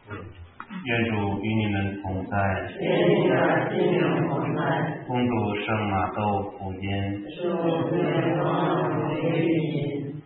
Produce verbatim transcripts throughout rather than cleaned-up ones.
愿主与你们同在， 愿你的心灵同在。 恭读圣马窦福音。 主愿光归于您。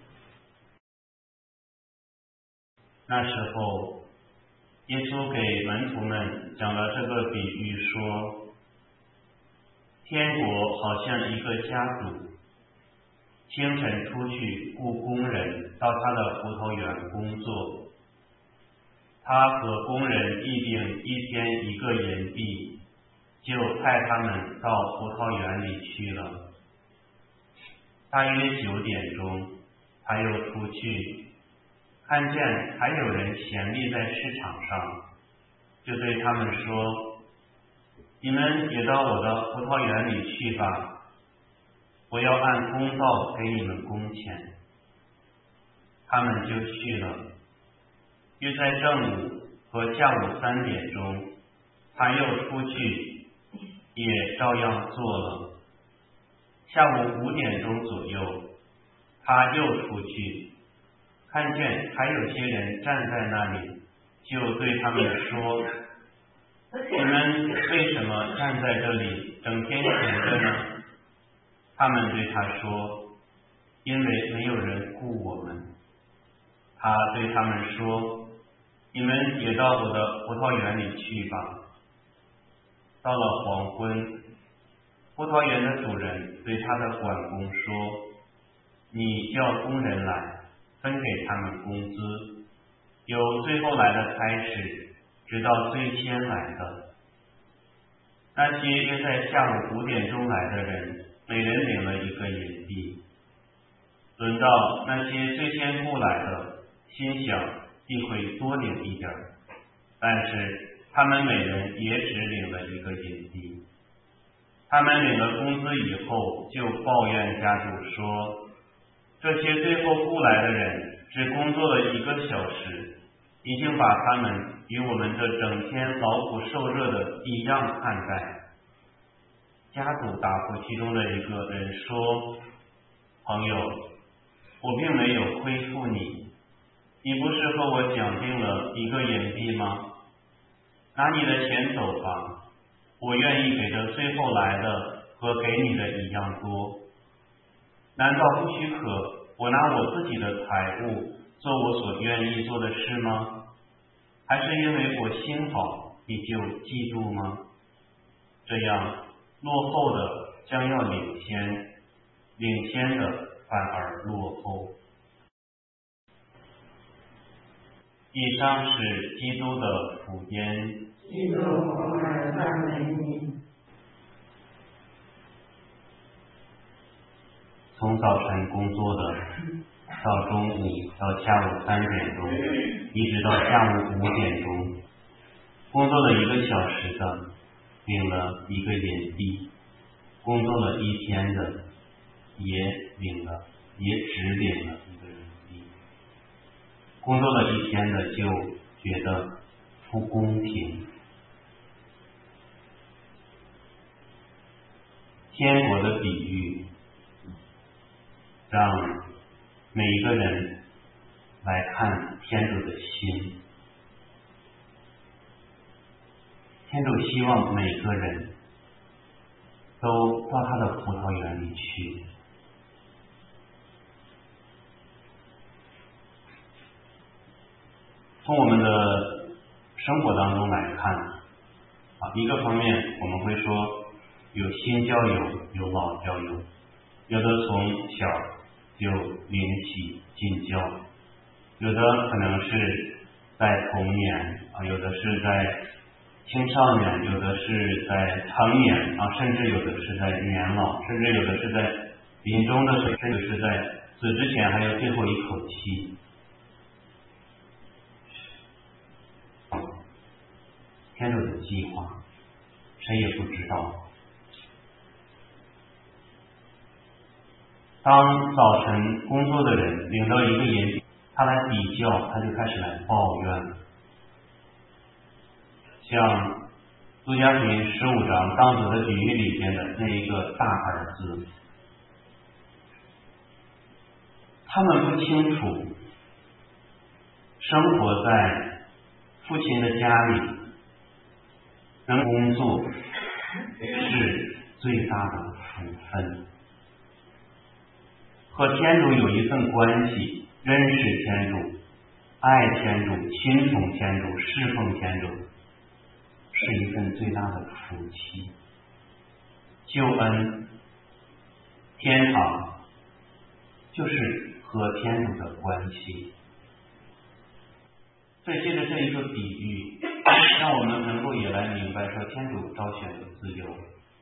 那时候，耶稣给门徒们讲了这个比喻，说：天国好像一个家主，清晨出去雇工人到他的葡萄园工作。他和工人议定一天一个银币，就派他们到葡萄园里去了。大约九点钟，他又出去，看见还有人闲立在市场上，就对他们说：你们也到我的葡萄园里去吧，我要按公道给你们工钱。他们就去了。约在正午和下午三点钟，他又出去，也照样做了。下午五点钟左右，他又出去，看见还有些人站在那里，就对他们说：你们为什么站在这里整天闲着呢？他们对他说：因为没有人雇我们。他对他们说：你们也到我的葡萄园里去吧。到了黄昏，葡萄园的主人对他的管工说：你叫工人来，分给他们工资，由最后来的开始，直到最先来的。那些约在下午五点钟来的人，每人领了一个银币。轮到那些最先雇来的，心想必会多领一点，但是他们每人也只领了一个银币。他们领了工资以后，就抱怨家主说：这些最后雇来的人只工作了一个小时，已经把他们与我们这整天劳苦受热的一样看待。家主答复其中的一个人说：朋友，我并没有亏负你，你不是和我讲定了一个银币吗？拿你的钱走吧，我愿意给这最后来的和给你的一样多。难道不许可我拿我自己的财物做我所愿意做的事吗？还是因为我心好，你就嫉妒吗？这样落后的将要领先，领先的反而落后。以上是基督的福音。 基督，我们赞美你。 从早晨工作的，到中午到下午三点钟，一直到下午五点钟，工作了一个小时的，领了一个银币；工作了一天的，也领了，也只领了一个银币。工作了一天的就觉得不公平。天国的比喻，让每一个人来看天主的心。天主希望每个人都到他的葡萄园里去。从我们的生活当中来看，啊，一个方面我们会说有新教友，有老教友，有的从小就领起进教，有的可能是在童年啊，有的是在青少年，有的是在成年啊，甚至有的是在年老，甚至有的是在临终的时候，甚至是在死之前还有最后一口气。天主的计划，谁也不知道。当早晨工作的人领到一个银币，他来比较，他就开始来抱怨了。像路加福音十五章当子的比喻里边的那一个大儿子，他们不清楚生活在父亲的家里能工作是最大的福分。和天主有一份关系，认识天主，爱天主，亲从天主，侍奉天主，是一份最大的福气。救恩，天堂，就是和天主的关系。所以借着这一个比喻，让我们能够也来明白说，天主招选的自由，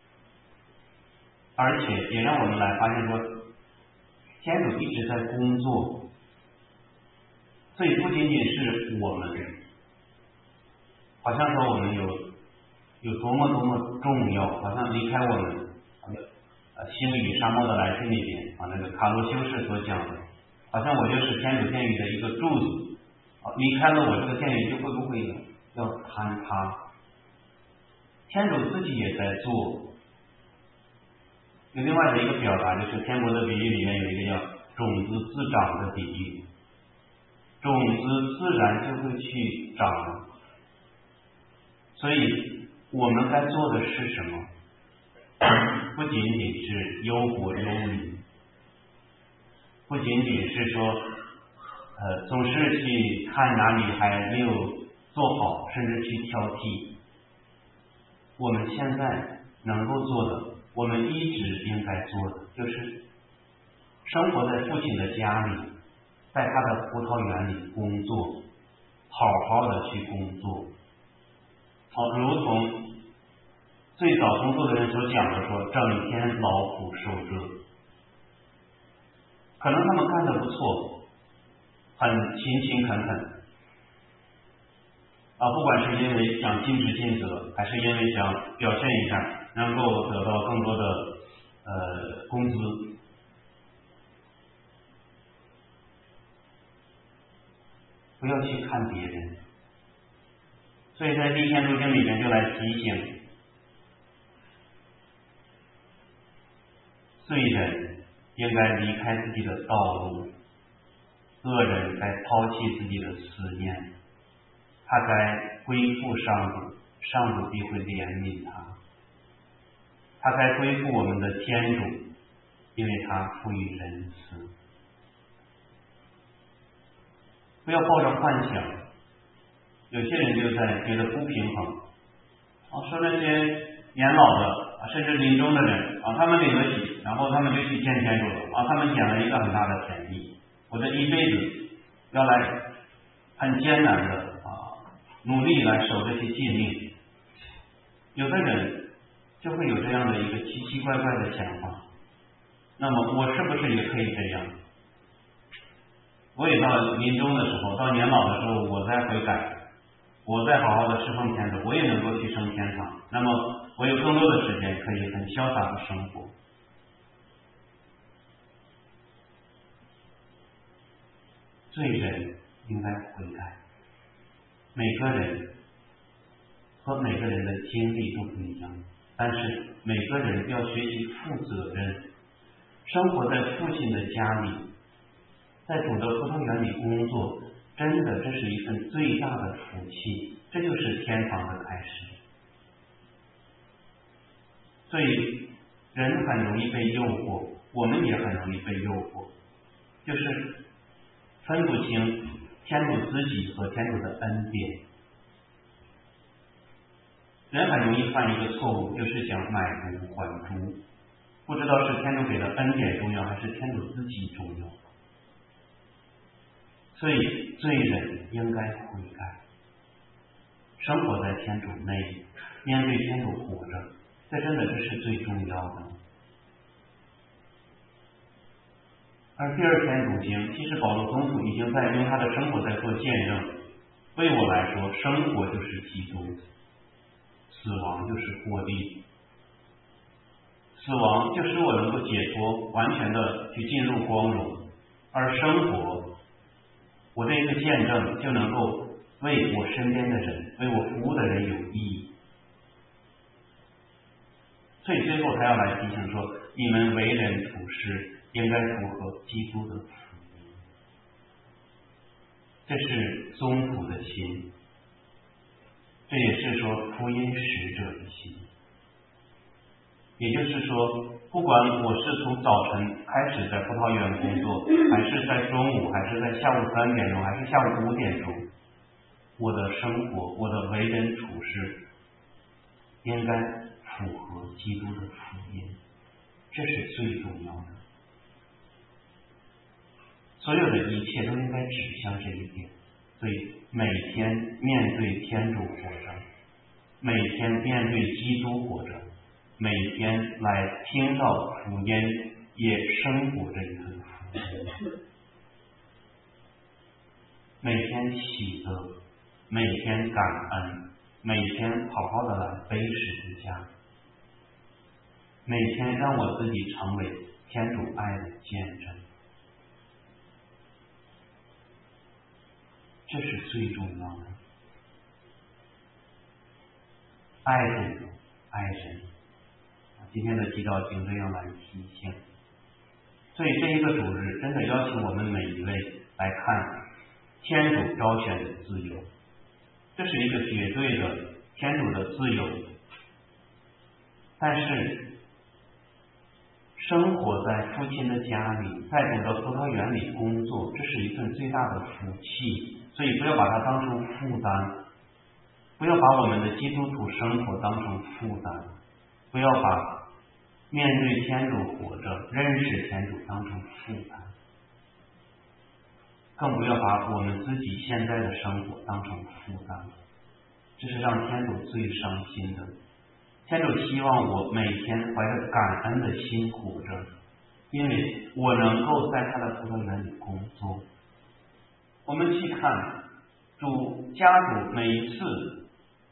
而且也让我们来发现说，天主一直在工作。所以不仅仅是我们，好像说我们有有多么多么重要，好像离开我们，呃，心里沙漠的来信里边啊，那个卡罗修士所讲的，好像我就是天主殿宇的一个柱子，啊，离开了我这个殿宇就会不会要坍塌？天主自己也在做。有另外的一个表达，就是天国的比喻里面有一个叫种子自长的比喻。种子自然就会去长，所以我们该做的是什么？不仅仅是忧国忧民，不仅仅是说，呃，总是去看哪里还没有做好，甚至去挑剔。我们现在能够做的，我们一直应该做的，就是生活在父亲的家里。在他的葡萄园里工作，好好的去工作，好，如同最早工作的人所讲的说，整天劳苦受热。可能他们干得不错，很勤勤恳恳，啊，不管是因为想尽职尽责，还是因为想表现一下，能够得到更多的呃工资。不要去看别人，所以在《立宪录经》里面就来提醒罪人应该离开自己的道路，恶人该抛弃自己的思念，他该归附上主，上主必会怜悯他，他该归附我们的天主，因为他富于仁慈。不要抱着幻想，有些人就在觉得不平衡，啊，说那些年老的啊，甚至临终的人啊，他们领得起，然后他们就去见天主了啊，他们捡了一个很大的便宜，我这一辈子要来很艰难的啊，努力来守这些诫命。有的人就会有这样的一个奇奇怪怪的想法，那么我是不是也可以这样？我也到临终的时候，到年老的时候，我再悔改，我再好好的侍奉天主，我也能够去升天堂。那么我有更多的时间可以很潇洒的生活。罪人应该悔改，每个人和每个人的经历都不一样，但是每个人要学习负责任，生活在父亲的家里，在主的葡萄园里工作，真的这是一份最大的福气，这就是天堂的开始。所以人很容易被诱惑，我们也很容易被诱惑，就是分不清天主自己和天主的恩典。人很容易犯一个错误，就是想买椟还珠，不知道是天主给的恩典重要，还是天主自己重要。所以罪人应该悔改，生活在天主内，面对天主活着，这真的这是最重要的。而第二篇读经，其实保罗宗徒已经在用他的生活在做见证。对我来说，生活就是基督，死亡就是获利。死亡就使我能够解脱，完全的去进入光荣，而生活，我的一个见证就能够为我身边的人，为我服务的人有意义。所以最后他要来提醒说，你们为人处事应该符合基督的福音，这是宗徒的心。 这也是说福音使者的心。也就是说，不管我是从早晨开始在葡萄园工作，还是在中午，还是在下午三点钟，还是下午五点钟，我的生活，我的为人处事应该符合基督的福音，这是最重要的。所有的一切都应该指向这一点。所以每天面对天主活着，每天面对基督活着，每天来听到福音，也生活这一份福音。每天喜乐，每天感恩，每天好好的来背十字架，每天让我自己成为天主爱的见证，这是最重要的。爱主，爱人。今天的祈祷经这样来提醒。所以这一个主日真的邀请我们每一位来看天主挑选的自由，这是一个绝对的天主的自由。但是生活在父亲的家里，在主的葡萄园里工作，这是一份最大的福气。所以不要把它当成负担，不要把我们的基督徒生活当成负担，不要把面对天主活着、认识天主当成负担，更不要把我们自己现在的生活当成负担。这是让天主最伤心的。天主希望我每天怀着感恩的心活着，因为我能够在他的葡萄园里工作。我们去看主家主每一次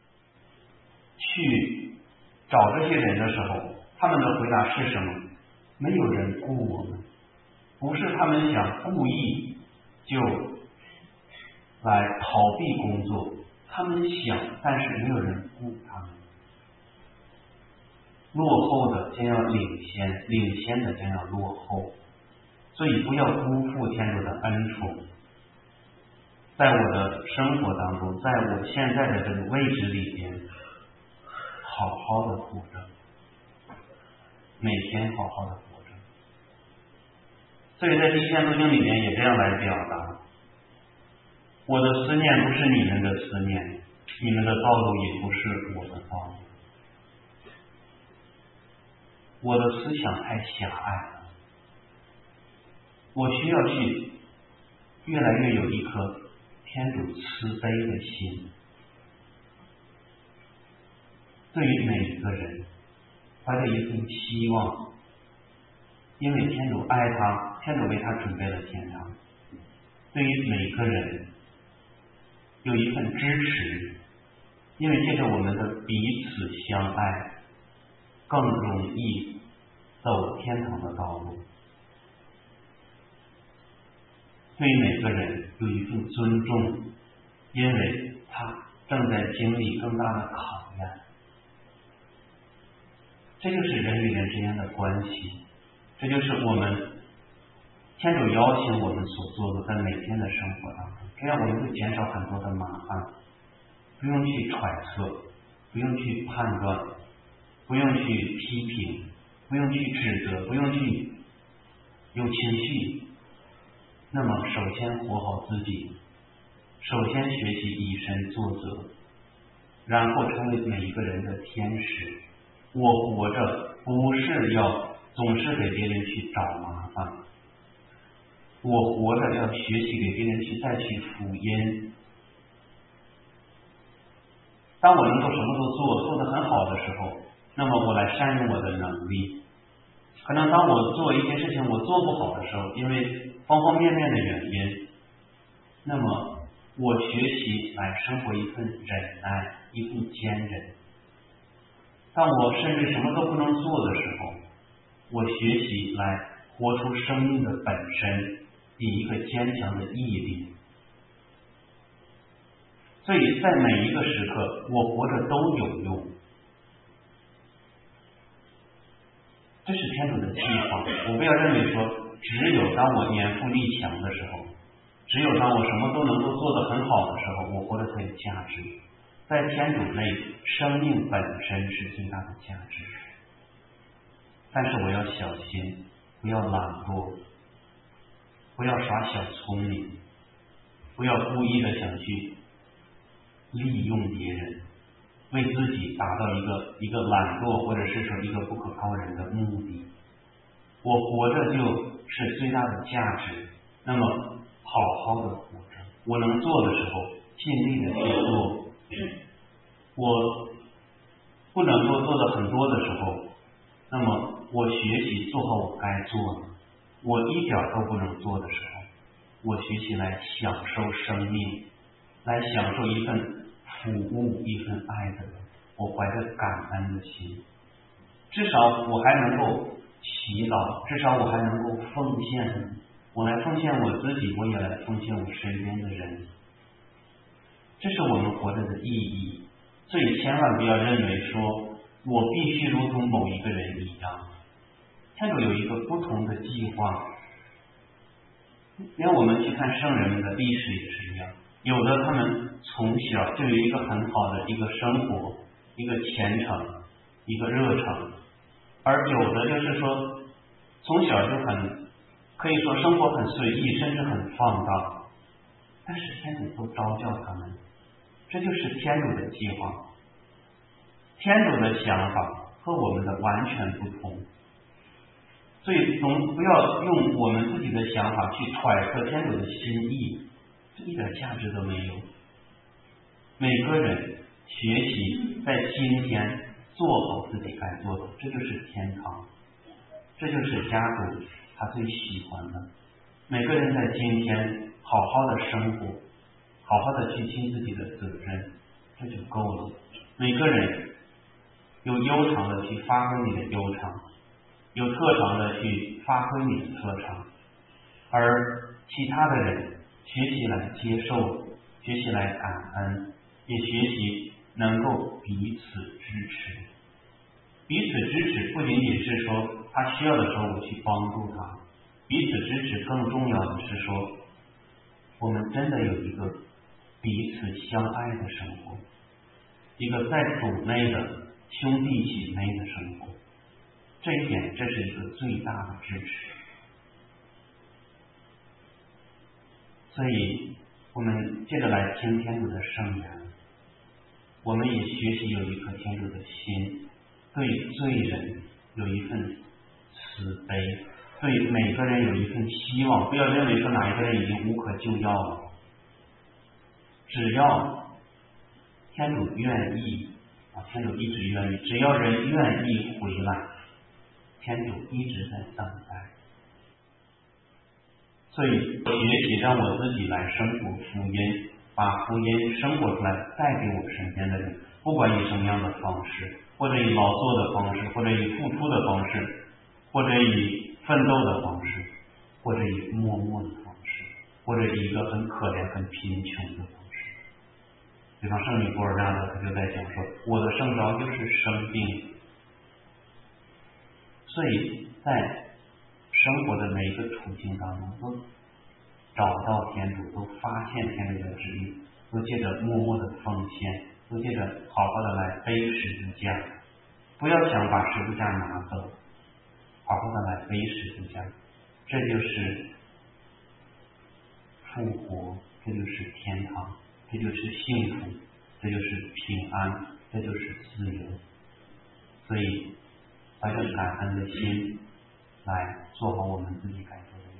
去找这些人的时候，他们的回答是什么？没有人顾我们，不是他们想故意就来逃避工作，他们想，但是没有人顾他们。落后的将要领先，领先的将要落后，所以不要辜负天主的恩宠。在我的生活当中，在我现在的这个位置里边，好好的活着，每天好好的活着。所以在这篇读经里面也这样来表达，我的思念不是你们的思念，你们的道路也不是我的道路。我的思想太狭隘了，我需要去越来越有一颗天主慈悲的心，对于每一个人怀着一份希望，因为天主爱他，天主为他准备了天堂。对于每个人有一份支持，因为借着我们的彼此相爱，更容易走天堂的道路。对于每个人有一份尊重，因为他正在经历更大的考验。这就是人与人之间的关系，这就是我们天主邀请我们所做的，在每天的生活当中，这样我们会减少很多的麻烦，不用去揣测，不用去判断，不用去批评，不用去指责，不用去有情绪。那么首先活好自己，首先学习以身作则，然后成为每一个人的天使。我活着不是要总是给别人去找麻烦，我活着要学习给别人去带去福音。当我能够什么都做做得很好的时候，那么我来善用我的能力。可能当我做一件事情我做不好的时候，因为方方面面的原因，那么我学习来生活一份忍耐，一份坚韧。当我甚至什么都不能做的时候，我学习来活出生命的本身，以一个坚强的毅力。所以在每一个时刻，我活着都有用。这是天主的计划。我不要认为说，只有当我年富力强的时候，只有当我什么都能够做得很好的时候，我活得才有价值。 在天主内，生命本身是最大的价值。但是我要小心，不要懒惰，不要耍小聪明，不要故意的想去利用别人，为自己达到一个一个懒惰或者是说一个不可告人的目的。我活着就是最大的价值，那么好好的活着，我能做的时候尽力的去做，我不能够做的很多的时候，那么我学习做好我该做的，我一点都不能做的时候，我学习来享受生命，来享受一份服务，一份爱的人，我怀着感恩的心，至少我还能够祈祷，至少我还能够奉献，我来奉献我自己，我也来奉献我身边的人。这是我们活着的意义。所以千万不要认为说我必须如同某一个人一样，天主有一个不同的计划。连我们去看圣人们的历史也是一样，有的他们从小就有一个很好的一个生活，一个虔诚，一个热诚，而有的就是说从小就很可以说生活很随意，甚至很放荡，但是天主都招教他们，这就是天主的计划。天主的想法和我们的完全不同，所以总不要用我们自己的想法去揣测天主的心意，这一点价值都没有。每个人学习在今天做好自己该做的，这就是天堂，这就是家主他最喜欢的。每个人在今天好好的生活，好好的去尽自己的责任，这就够了。每个人有悠长的去发挥你的悠长，有特长的去发挥你的特长，而其他的人学习来接受，学习来感恩，也学习能够彼此支持。彼此支持不仅仅是说他需要的时候我去帮助他，彼此支持更重要的是说我们真的有一个彼此相爱的生活，一个在主内的兄弟姐妹的生活，这一点这是一个最大的支持。所以我们接着来听天主的圣言，我们也学习有一颗天主的心，对罪人有一份慈悲，对每个人有一份希望，不要认为说哪一个人已经无可救药了，只要天主愿意啊，天主一直愿意，只要人愿意回来，天主一直在等待。所以学习让我自己来生活福音，把福音生活出来，带给我身边的人，不管以什么样的方式，或者以劳作的方式，或者以付出的方式，或者以奋斗的方式，或者以默默的方式，或者以一个很可怜很贫穷的方式。比方圣女博尔纳德他就在讲说，我的圣召就是生病。所以在生活的每一个处境当中，都找到天主，都发现天主的旨意，都借着默默的奉献，都借着好好的来背十字架，不要想把十字架拿走，好好的来背十字架，这就是复活，这就是天堂，这就是幸福，这就是平安，这就是自由。所以怀着感恩的心来做好我们自己该做的。